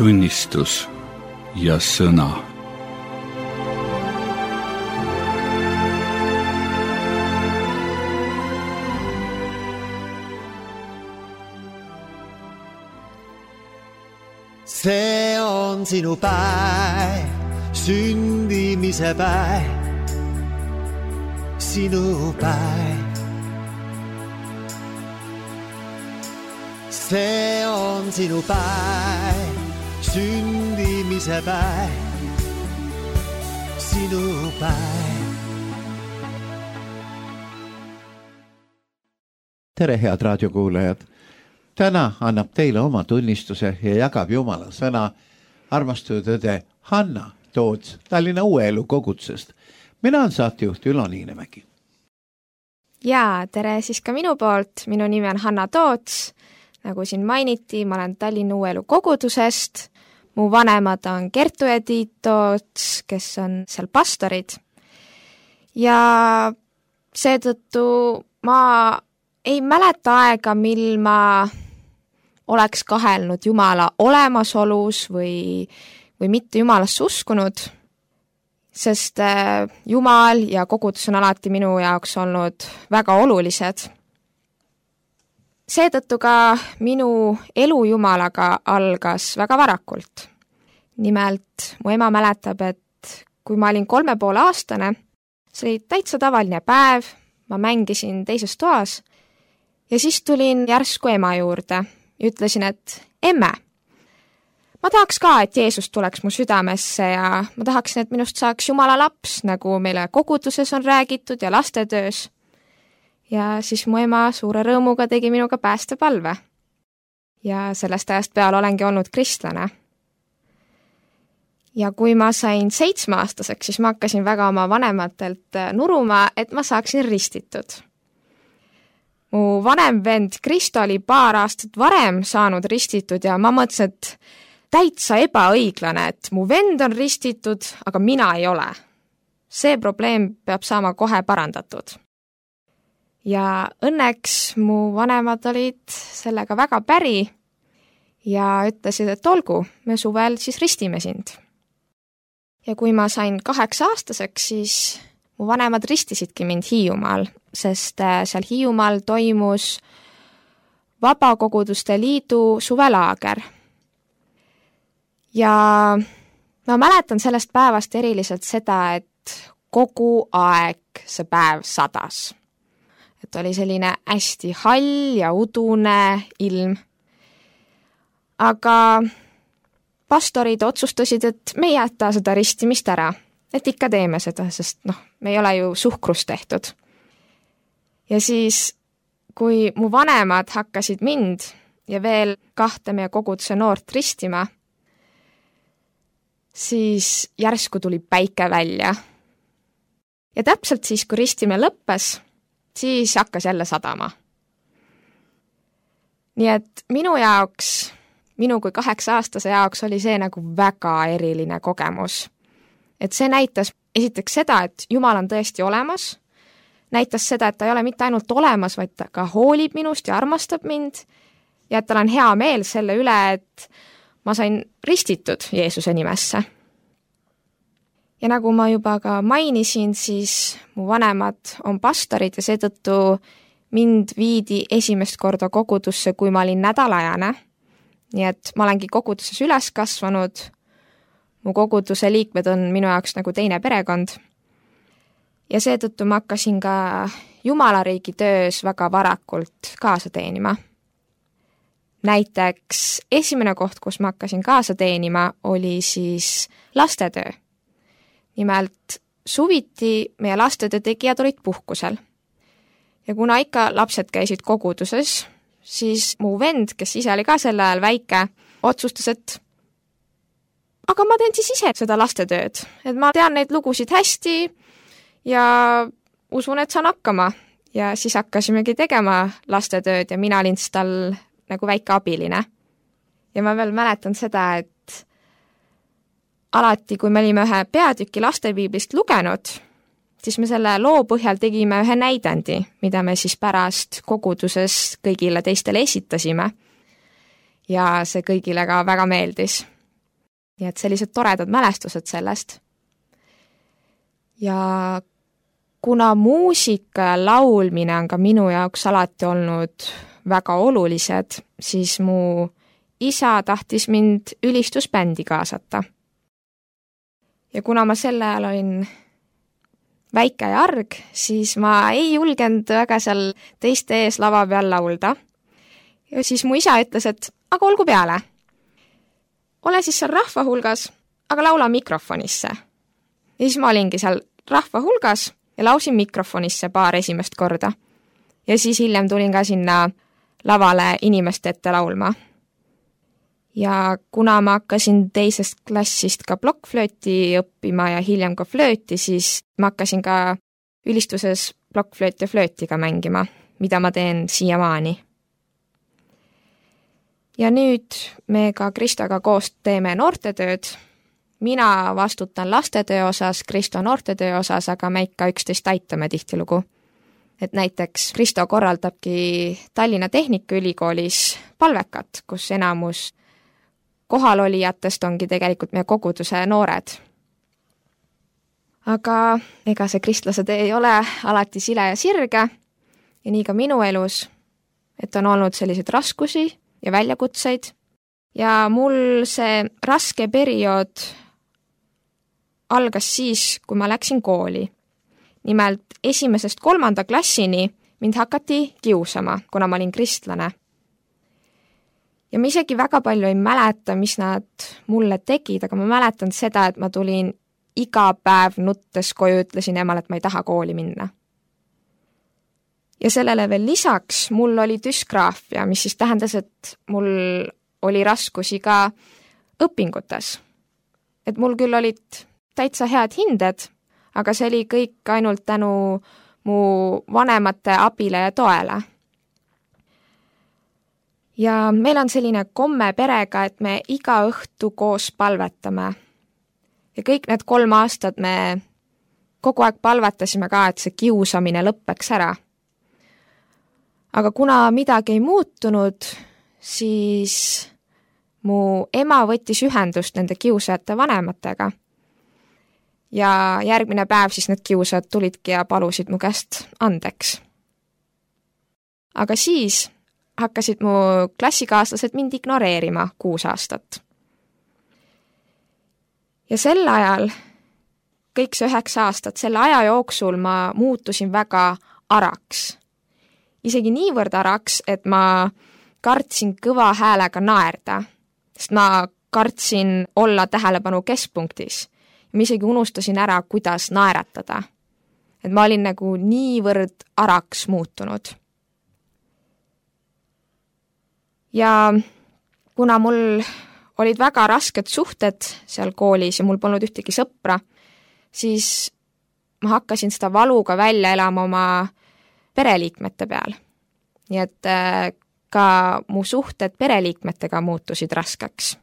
tunnistus ja sõna. See on sinu päev, sündimise päev, sinu päev. See on sinu päev, sündimise päev, sinu päev. Tere, head raadiokuulajad! Täna annab teile oma tunnistuse ja jagab Jumala sõna armastatud õde Hanna Toots Tallinna Uue Elu kogudusest. Mina on saatejuht Ülo Niinemägi. Ja tere siis ka minu poolt. Minu nimi on Hanna Toots. Nagu siin mainiti, ma olen Tallinna Uue Elu kogudusest. Mu vanemad on Kertu ja Tiit Toots, kes on seal pastorid. Ja seetõttu ma ei mäleta aega, mil ma oleks kahelnud Jumala olemasolus või mitte Jumalasse uskunud, sest Jumal ja kogudus on alati minu jaoks olnud väga olulised. Seetõttu ka minu elu Jumalaga algas väga varakult. Nimelt, mu ema mäletab, et kui ma olin 3,5-aastane, see oli täitsa tavaline päev, ma mängisin teises toas ja siis tulin järsku ema juurde ja ütlesin, et emme, ma tahaks ka, et Jeesus tuleks mu südamesse ja ma tahaksin, et minust saaks Jumala laps, nagu meile koguduses on räägitud ja lastetöös. Ja siis mu ema suure rõõmuga tegi minuga päästepalve. Ja sellest ajast peale olengi olnud kristlane. Ja kui ma sain 7-aastaseks, siis ma hakkasin väga oma vanematelt nuruma, et ma saaksin ristitud. Mu vanem vend Kristo oli paar aastat varem saanud ristitud ja ma mõtlesin, et täitsa ebaõiglane, et mu vend on ristitud, aga mina ei ole. See probleem peab saama kohe parandatud. Ja õnneks mu vanemad olid sellega väga päri ja ütlesid, et olgu, me suvel siis ristime sind. Ja kui ma sain 8-aastaseks, siis mu vanemad ristisidki mind Hiiumaal, sest seal Hiiumaal toimus Vabakoguduste Liidu suvelaager. Ja ma mäletan sellest päevast eriliselt seda, et kogu aeg see päev sadas. Et oli selline hästi hall ja udune ilm. Aga pastorid otsustasid, et me ei jäta seda ristimist ära, et ikka teeme seda, sest me ei ole ju suhkrust tehtud. Ja siis, kui mu vanemad hakkasid mind ja veel 2 meie koguduse noort ristima, siis järsku tuli päike välja. Ja täpselt siis, kui ristimine lõppes, siis hakkas jälle sadama. Nii et minu kui 8-aastase jaoks oli see nagu väga eriline kogemus. Et see näitas esiteks seda, et Jumal on tõesti olemas, näitas seda, et ta ei ole mitte ainult olemas, vaid ta ka hoolib minust ja armastab mind ja et tal on hea meel selle üle, et ma sain ristitud Jeesuse nimesse. Ja nagu ma juba ka mainisin, siis mu vanemad on pastorid ja seetõttu mind viidi esimest korda kogudusse, kui ma olin nädalajane. Nii et ma olengi koguduses üles kasvanud. Mu koguduse liikmed on minu jaoks nagu teine perekond. Ja seetõttu ma hakkasin ka Jumalariigi töös väga varakult kaasa teenima. Näiteks esimene koht, kus ma hakkasin kaasa teenima, oli siis lastetöö. Nimelt suviti meie lastetöö tegijad olid puhkusel. Ja kuna ikka lapsed käisid koguduses, siis mu vend, kes ise oli ka sel ajal väike, otsustas, et aga ma teen siis ise seda lastetööd. Et ma tean neid lugusid hästi ja usun, et saan hakkama. Ja siis hakkasimegi tegema lastetööd ja mina olin tal nagu väike abiline. Ja ma veel mäletan seda, et alati, kui me olime ühe peatüki lastepiiblist lugenud, siis me selle loo põhjal tegime ühe näidendi, mida me siis pärast koguduses kõigile teistele esitasime. Ja see kõigile ka väga meeldis. Nii et sellised toredad mälestused sellest. Ja kuna muusika ja laulmine on ka minu jaoks alati olnud väga olulised, siis mu isa tahtis mind ülistusbändi kaasata. Ja kuna ma sel ajal olin väike ja arg, siis ma ei julgenud väga seal teiste ees lava peal laulda. Ja siis mu isa ütles, et aga olgu peale. Ole siis seal rahva hulgas, aga laula mikrofonisse. Ja siis ma olingi seal rahva hulgas ja lausin mikrofonisse paar esimest korda. Ja siis hiljem tulin ka sinna lavale inimeste ette laulma. Ja kuna ma hakkasin teisest klassist ka plokkflööti õppima ja hiljem ka flööti, siis ma hakkasin ka ülistuses plokkflööti ja flöötiga mängima, mida ma teen siiamaani. Ja nüüd me ka Kristoga koos teeme noortetööd. Mina vastutan lastetöö osas, Kristo noortetöö osas, aga me ikka üksteist aitame tihtilugu. Et näiteks Kristo korraldabki Tallinna Tehnikaülikoolis palvekat, kus enamus kohalolijatest ongi tegelikult meie koguduse noored. Aga ega see kristlase tee ei ole alati sile ja sirge ja nii ka minu elus, et on olnud selliseid raskusi ja väljakutseid ja mul see raske periood algas siis, kui ma läksin kooli. Nimelt 1.–3. klassini mind hakati kiusama, kuna ma olin kristlane. Ja ma isegi väga palju ei mäleta, mis nad mulle tegid, aga ma mäletan seda, et ma tulin iga päev nuttes koju, ütlesin emale, et ma ei taha kooli minna. Ja sellele veel lisaks mul oli düsgraafia, mis siis tähendas, et mul oli raskusi ka õpingutes. Et mul küll olid täitsa head hinded, aga see oli kõik ainult tänu mu vanemate abile ja toele. Ja meil on selline komme perega, et me iga õhtu koos palvetame. Ja kõik need 3 aastat me kogu aeg palvetasime ka, et see kiusamine lõppeks ära. Aga kuna midagi ei muutunud, siis mu ema võttis ühendust nende kiusajate vanematega. Ja järgmine päev siis need kiusajad tulidki ja palusid mu käest andeks. Aga siis hakkasid mu klassikaaslased mind ignoreerima 6 aastat. Ja sel ajal, kõik see 9 aastat, selle aja jooksul ma muutusin väga araks. Isegi niivõrd araks, et ma kartsin kõva häälega naerda, sest ma kartsin olla tähelepanu keskpunktis. Ma isegi unustasin ära, kuidas naeratada. Et ma olin nagu niivõrd araks muutunud. Ja kuna mul olid väga rasked suhted seal koolis ja mul polnud ühtegi sõpra, siis ma hakkasin seda valuga välja elama oma pereliikmete peal. Nii et ka mu suhted pereliikmetega muutusid raskeks.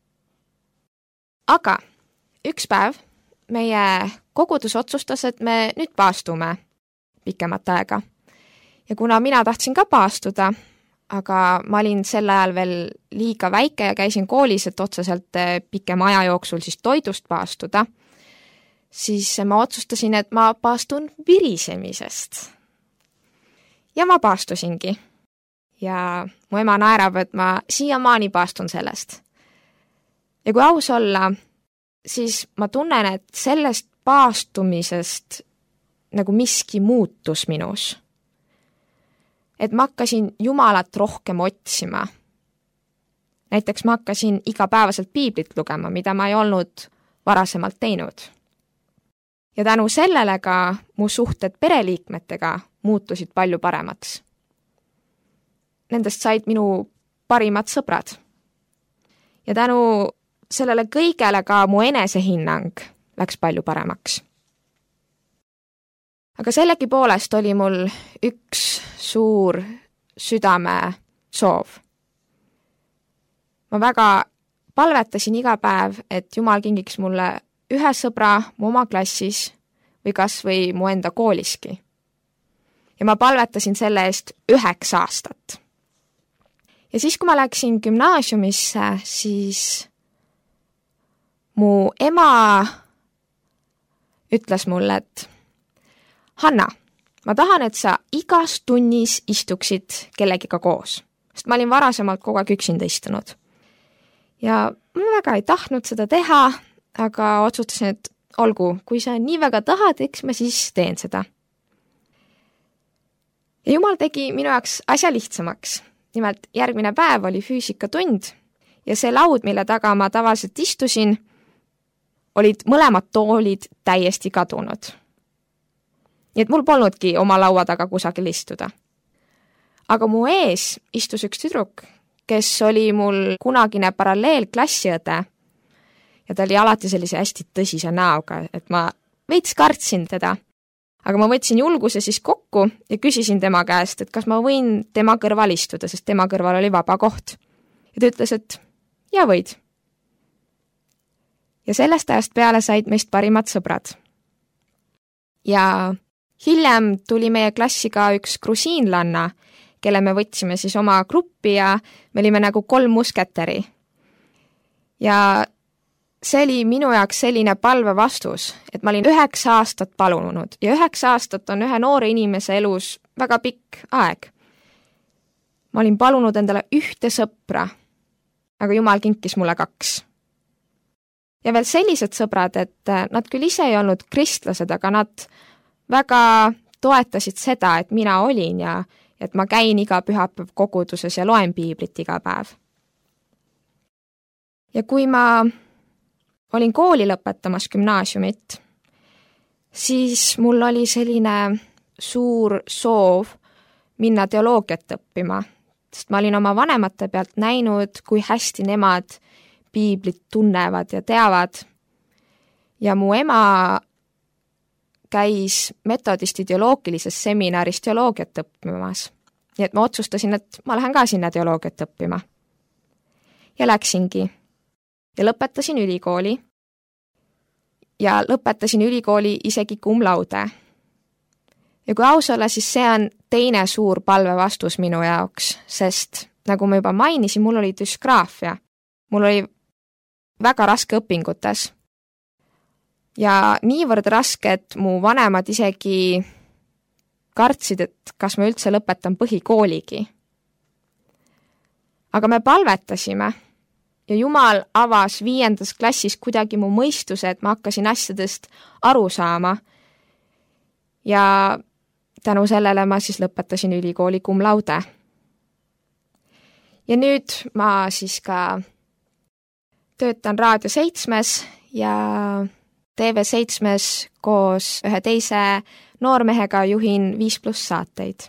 Aga üks päev meie kogudus otsustas, et me nüüd paastume pikemat aega. Ja kuna mina tahtsin ka paastuda, aga ma olin sel ajal veel liiga väike ja käisin koolis, et otseselt pikema aja jooksul siis toidust paastuda, siis ma otsustasin, et ma paastun virisemisest. Ja ma paastusingi. Ja mu ema naerab, et ma siiamaani paastun sellest. Ja kui aus olla, siis ma tunnen, et sellest paastumisest nagu miski muutus minus. Et ma hakkasin Jumalat rohkem otsima. Näiteks ma hakkasin igapäevaselt piiblit lugema, mida ma ei olnud varasemalt teinud. Ja tänu sellele ka mu suhted pereliikmetega muutusid palju paremaks. Nendest said minu parimad sõbrad. Ja tänu sellele kõigele ka mu enesehinnang läks palju paremaks. Aga sellegipoolest oli mul üks suur südame soov. Ma väga palvetasin iga päev, et Jumal kingiks mulle ühe sõbra mu oma klassis või kas või mu enda kooliski. Ja ma palvetasin selle eest 9 aastat. Ja siis, kui ma läksin gümnaasiumisse, siis mu ema ütles mulle, et Hanna, ma tahan, et sa igas tunnis istuksid kellegiga koos, sest ma olin varasemalt kogu aeg üksinda istunud. Ja ma väga ei tahtnud seda teha, aga otsustasin, et olgu, kui sa nii väga tahad, eks ma siis teen seda. Ja Jumal tegi minu jaoks asja lihtsamaks. Nimelt järgmine päev oli füüsikatund ja see laud, mille taga ma tavaliselt istusin, olid mõlemad toolid täiesti kadunud. Nii et mul polnudki oma laua taga kusagil istuda. Aga mu ees istus üks tüdruk, kes oli mul kunagine paralleelklassiõde ja ta oli alati sellise hästi tõsise näoga, et ma veits kartsin teda. Aga ma võtsin julguse siis kokku ja küsisin tema käest, et kas ma võin tema kõrval istuda, sest tema kõrval oli vaba koht. Ja ta ütles, et ja võid. Ja sellest ajast peale said meist parimad sõbrad. Ja hiljem tuli meie klassi ka üks grusiinlanna, kelle me võtsime siis oma gruppi ja me olime nagu 3 musketäri. Ja see oli minu jaoks selline palve vastus, et ma olin 9 aastat palunud ja 9 aastat on ühe noore inimese elus väga pikk aeg. Ma olin palunud endale 1 sõpra, aga Jumal kinkis mulle 2. Ja veel sellised sõbrad, et nad küll ise ei olnud kristlased, aga nad väga toetasid seda, et mina olin ja et ma käin iga pühapäev koguduses ja loen piiblit iga päev. Ja kui ma olin kooli lõpetamas gümnaasiumit, siis mul oli selline suur soov minna teoloogiat õppima, sest ma olin oma vanemate pealt näinud, kui hästi nemad piiblit tunnevad ja teavad. Ja mu ema käis metodisti teoloogilises seminaris teoloogiat õppimas. Nii et ma otsustasin, et ma lähen ka sinna teoloogiat õppima. Ja läksingi. Ja lõpetasin ülikooli. Ja lõpetasin ülikooli isegi cum laude. Ja kui aus olla, siis see on teine suur palve vastus minu jaoks, sest nagu ma juba mainisin, mul oli düsgraafia. Mul oli väga raske õpingutes. Ja niivõrd raske, et mu vanemad isegi kartsid, et kas ma üldse lõpetan põhikooligi. Aga me palvetasime ja Jumal avas 5. klassis kuidagi mu mõistuse, et ma hakkasin asjadest aru saama. Ja tänu sellele ma siis lõpetasin ülikooli cum laude. Ja nüüd ma siis ka töötan Raadio 7 ja TV7 koos ühe teise noormehega juhin 5+ saateid.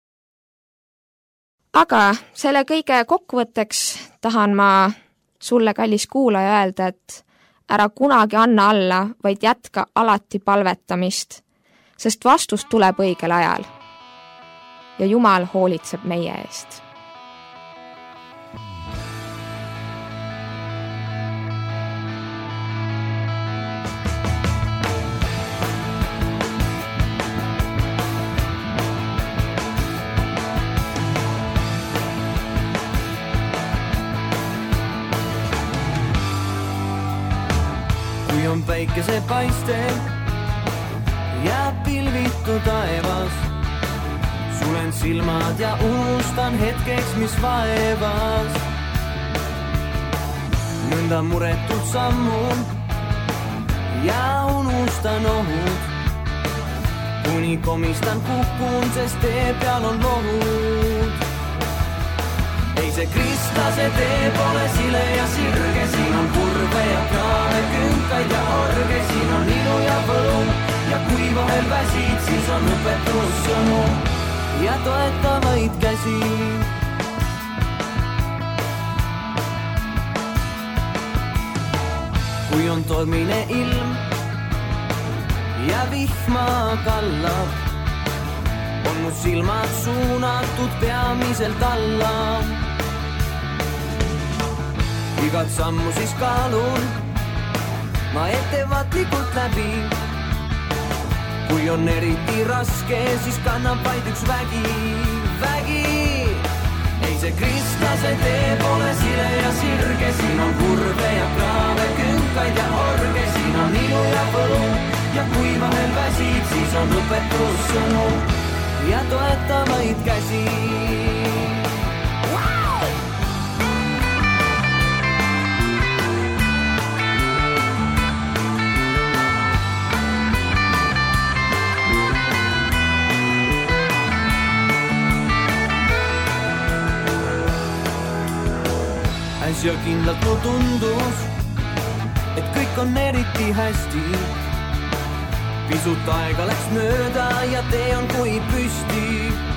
Aga selle kõige kokkuvõtteks tahan ma sulle, kallis kuulaja, öelda, et ära kunagi anna alla, vaid jätka alati palvetamist, sest vastus tuleb õigel ajal. Ja Jumal hoolitseb meie eest. On päikese paiste ja pilvitu taevas. Sulen silmad ja unustan hetkeks, mis vaevas. Nõnda muretult sammun ja unustan ohud. Kuni komistan kukun, sest tee peal on lohud. Ei see kristlase tee pole sile ja sirge, siin on kurve ja kraave, künkaid ja orge, siin on ilu ja võlum ja kui vahel väsid, siis on õpetussõnu ja toetavaid käsi. Kui on tormine ilm ja vihma kallab, on mu silmad suunatud peamiselt alla. Igat sammu siis kaalun ma ettevaatlikult läbi. Kui on eriti raske, siis kannab vaid üks vägi. see kristlase tee pole sile ja sirge, siin on kurve ja kraave, künkaid ja orge, siin on ilu ja võlu ja kui vahel väsid, siis on õpetussõnu ja toetavaid käsi. Ja kindlalt mu tundus, et kõik on eriti hästi. Pisut aega läks mööda ja tee on kui püsti.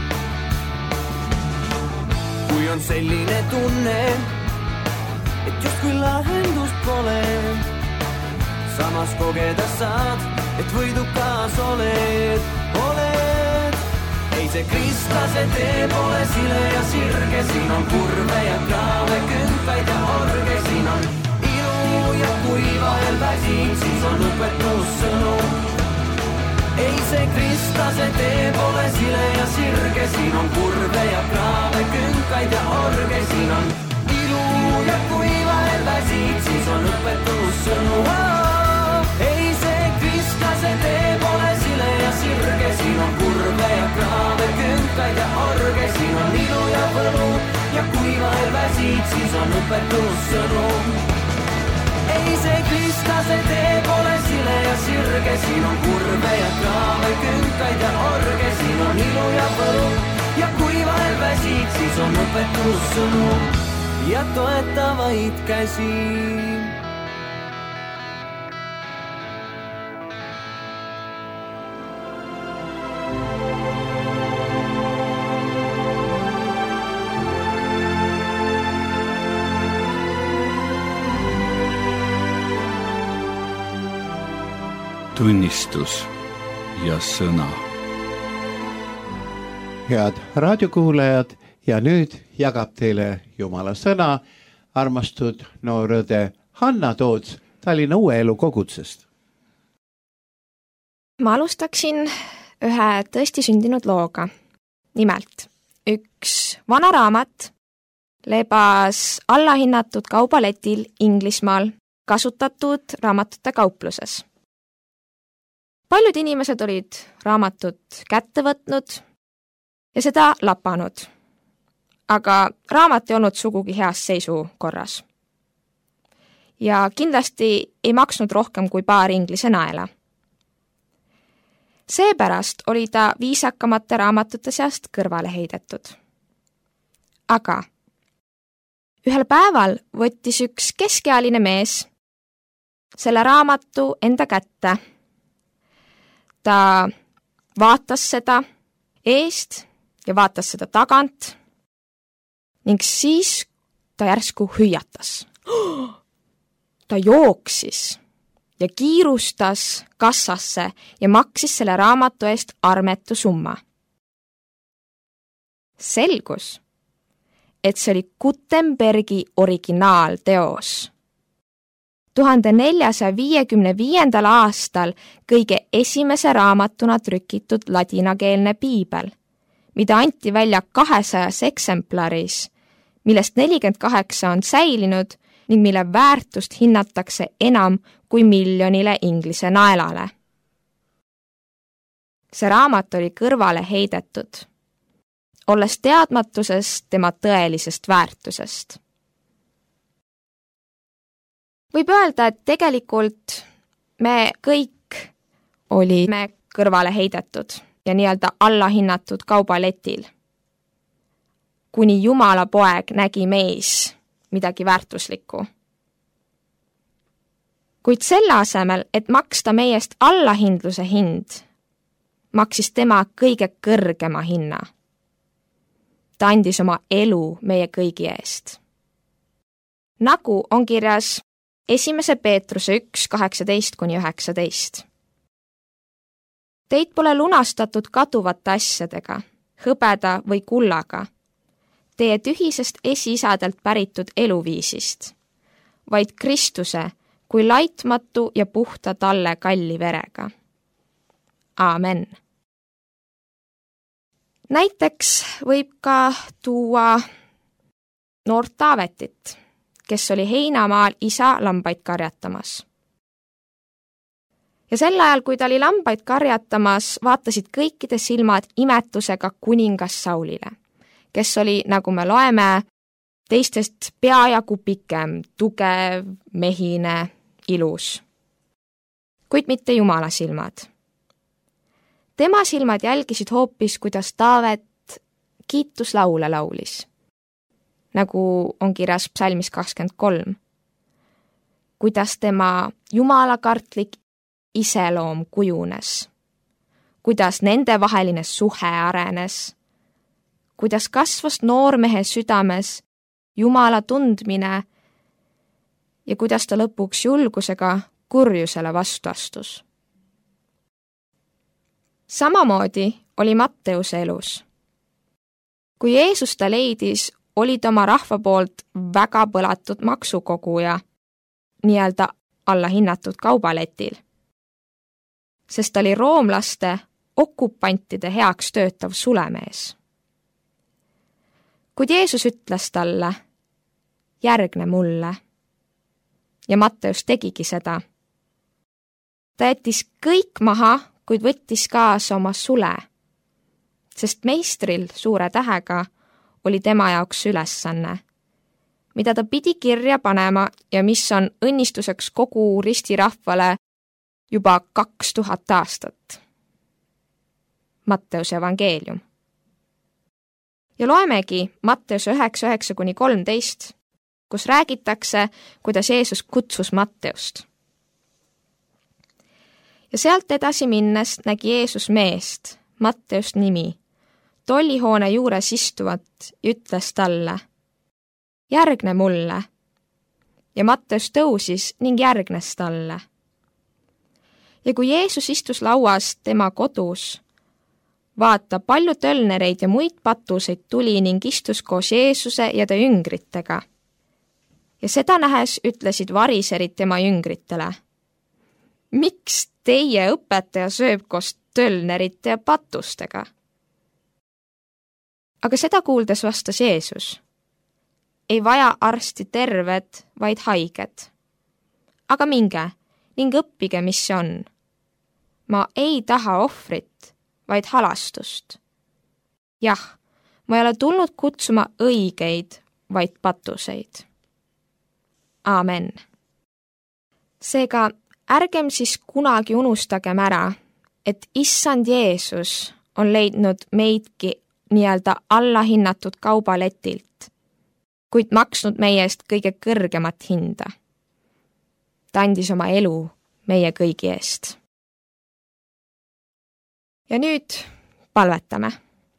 Kui on selline tunne, et justkui lahendust pole, samas kogeda saad, et võidukas oled. Ei see kristlase tee pole sile ja sirge, siin on kurve ja kraave, künkaid ja orge, siin on ilu ja kui vahel väsid, siis on õpetussõnu. Ei see kristlase tee pole sile ja sirge, siin on kurve ja kraave, künkaid ja orge, siin on ilu ja kui vahel väsid, siis on õpetussõnu. Ei see kristlase tee pole sile ja sirge, siin on kurve ja kraave, künkaid ja orge, siin on ilu ja võlu ja kui vahel väsid, siis on õpetussõnu. Ei see kristlase tee pole sile ja sirge, siin on kurve ja kraave, künkaid ja orge, siin on ilu ja võlu ja kui vahel väsid, siis on õpetussõnu ja toetavaid käsi. tunnistus ja sõna. Head raadiokuulajad ja nüüd jagab teile Jumala sõna armastud noor õde Hanna Toots Tallinna Uue Elu kogutsest. Ma alustaksin ühe tõesti sündinud looga. Nimelt, üks vana raamat lebas allahinnatud kaubaletil Inglismaal kasutatud raamatute kaupluses. Paljud inimesed olid raamatut kätte võtnud ja seda lapanud, aga raamat ei olnud sugugi heas seisukorras. Ja kindlasti ei maksnud rohkem kui paar inglise naela. Seepärast oli ta viisakamate raamatute seast kõrvale heidetud. Aga ühel päeval võttis üks keskealine mees selle raamatu enda kätte. Ta vaatas seda eest ja vaatas seda tagant ning siis ta järsku hüüatas. Ta jooksis ja kiirustas kassasse ja maksis selle raamatu eest armetu summa. Selgus, et see oli Gutenbergi originaalteos. 1455. aastal kõige esimese raamatuna trükitud ladinakeelne piibel, mida anti välja 200 eksemplaris, millest 48 on säilinud ning mille väärtust hinnatakse enam kui 1 miljonile inglise naelale. See raamat oli kõrvale heidetud, olles teadmatusest tema tõelisest väärtusest. Võib öelda, et tegelikult me kõik olime kõrvale heidetud ja nii-öelda allahinnatud kaubaletil, kuni Jumala poeg nägi meis midagi väärtuslikku. Kuid selle asemel, et maksta meiest allahindluse hind, maksis tema kõige kõrgema hinna. Ta andis oma elu meie kõigi eest. Nagu on kirjas 1. Peetruse 1, 18-19. Teid pole lunastatud kaduvate asjadega, hõbeda või kullaga, teie tühisest esiisadelt päritud eluviisist, vaid Kristuse kui laitmatu ja puhta talle kalli verega. Aamen. Näiteks võib ka tuua noort Taavetit, kes oli heinamaal isa lambaid karjatamas. Ja sel ajal, kui ta oli lambaid karjatamas, vaatasid kõikide silmad imetusega kuningas Saulile, kes oli, nagu me loeme, teistest peajagu pikem, tugev, mehine, ilus. Kuid mitte Jumala silmad. Tema silmad jälgisid hoopis, kuidas Taavet kiituslaule laulis, nagu on kirjas psalmis 23. Kuidas tema jumalakartlik iseloom kujunes, kuidas nendevaheline suhe arenes, kuidas kasvas noormehe südames Jumala tundmine ja kuidas ta lõpuks julgusega kurjusele vastu astus. Samamoodi oli Matteuse elus. Kui Jeesus ta leidis, oli ta oma rahva poolt väga põlatud maksukoguja, nii-öelda allahinnatud kaubaletil, sest ta oli roomlaste okupantide heaks töötav sulemees. Kuid Jeesus ütles talle, järgne mulle. Ja Matteus tegigi seda. Ta jättis kõik maha, kuid võttis kaasa oma sule, sest meistril suure tähega oli tema jaoks ülesanne, mida ta pidi kirja panema ja mis on õnnistuseks kogu ristirahvale juba 2000 aastat. Matteuse evangeelium. Ja loemegi Matteuse 9:9-13, kus räägitakse, kuidas Jeesus kutsus Matteust. Ja sealt edasi minnes nägi Jeesus meest, Matteust nimi, tollihoone juures istuvat ja ütles talle, järgne mulle. Ja Matteus tõusis ning järgnes talle. Ja kui Jeesus istus lauas tema kodus, vaata, palju tölnereid ja muid patuseid tuli ning istus koos Jeesuse ja ta jüngritega. Ja seda nähes ütlesid variserid tema jüngritele, miks teie õpetaja sööb koos tölnerite ja patustega? Aga seda kuuldes vastas Jeesus, ei vaja arsti terved, vaid haiged. Aga minge ning õppige, mis see on. Ma ei taha ohvrit, vaid halastust. Jah, ma ei ole tulnud kutsuma õigeid, vaid patuseid. Aamen. Seega ärgem siis kunagi unustagem ära, et issand Jeesus on leidnud meidki nii-öelda allahinnatud kaubaletilt, kuid maksnud meie eest kõige kõrgemat hinda. Ta andis oma elu meie kõigi eest. Ja nüüd palvetame.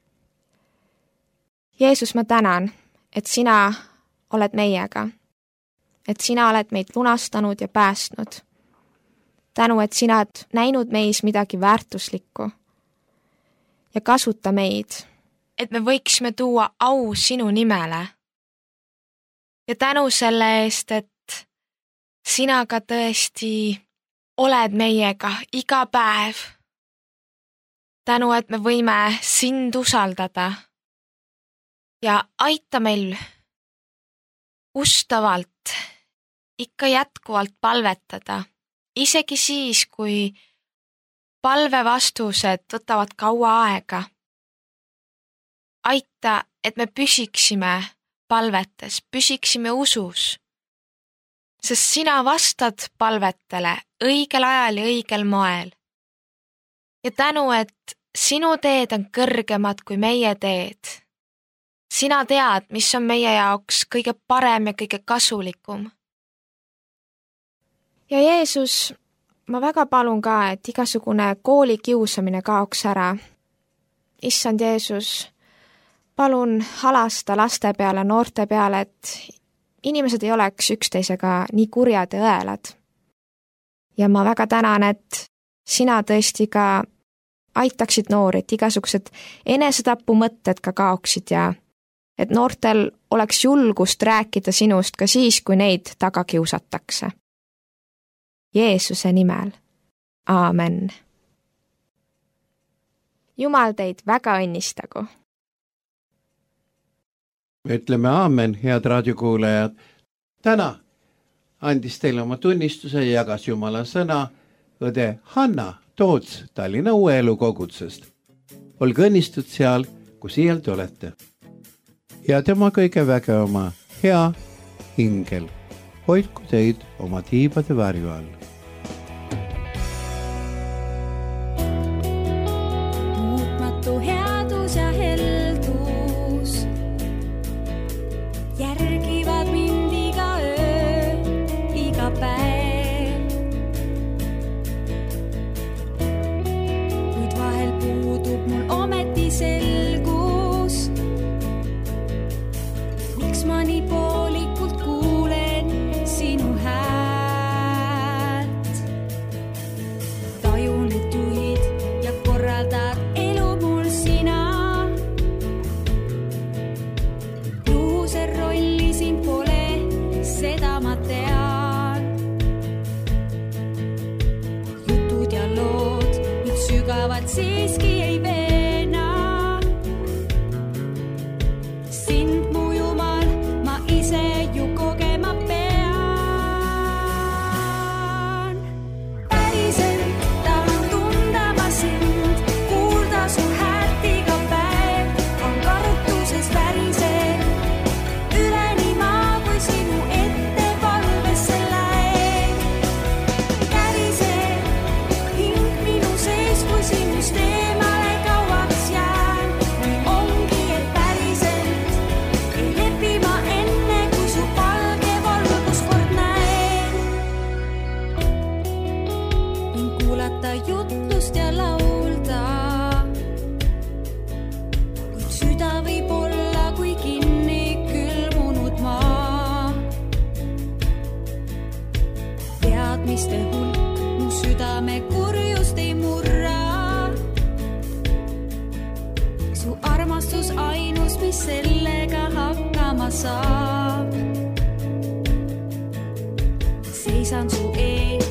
Jeesus, ma tänan, et sina oled meiega, et sina oled meid lunastanud ja päästnud. Tänu, et sina oled näinud meis midagi väärtuslikku ja kasuta meid, et me võiksime tuua au sinu nimele. Ja tänu selle eest, et sina ka tõesti oled meiega iga päev. Tänu, et me võime sind usaldada ja aita meil ustavalt ikka jätkuvalt palvetada, isegi siis, kui palvevastused võtavad kaua aega. Aita, et me püsiksime palvetes, püsiksime usus, sest sina vastad palvetele õigel ajal ja õigel moel. Ja tänu, et sinu teed on kõrgemad kui meie teed. Sina tead, mis on meie jaoks kõige parem ja kõige kasulikum. Ja Jeesus, ma väga palun ka, et igasugune koolikiusamine kaoks ära. Issand Jeesus, palun halasta laste peale, noorte peale, et inimesed ei oleks üksteisega nii kurjad ja õelad. Ja ma väga tänan, et sina tõesti ka aitaksid noori, et igasugused enesetapu mõtted ka kaoksid ja et noortel oleks julgust rääkida sinust ka siis, kui neid taga kiusatakse. Jeesuse nimel. Aamen. Jumal teid väga õnnistagu. ütleme aamen, head raadiokuulajad. Täna andis teile oma tunnistuse ja jagas Jumala sõna õde Hanna Toots Tallinna Uue Elu kogutsest. Olge õnnistud seal, kus iial te olete. Ja tema kõige vägevama hea ingel hoidku teid oma tiibade varju all. Muutmatu headus ja heldus järgivad mind iga öö, iga päev. Kuid vahel puudub mul ometi selgus, miks ma nii poolikult kuulen sinu häält. Tajun, et juhid ja korraldad elu mul sina. Juhuse rolli siin pole, seda ma tean. Jutud ja lood nüüd sügavad siiski ei veena. Sind mu Jumal ma ise ju kogema pean. Päriselt tahan tunda ma sind, kuulda su häält iga päev. On karutuses päriselt üleni maa, kui sinu ette palvesse läib. Käriseb hing minu sees, kui sinust eemale kauaks jään. Või ongi, et päriselt ei lepi ma enne, kui su valge valgus kord näen. Võin kuulata jutlust ja laulda, kuid süda võib olla kui kinni külmunud maa. Teadmiste hulk mu südame kurjust ei murra. Su armastus ainus, mis sellega hakkama saab. Seisan su ees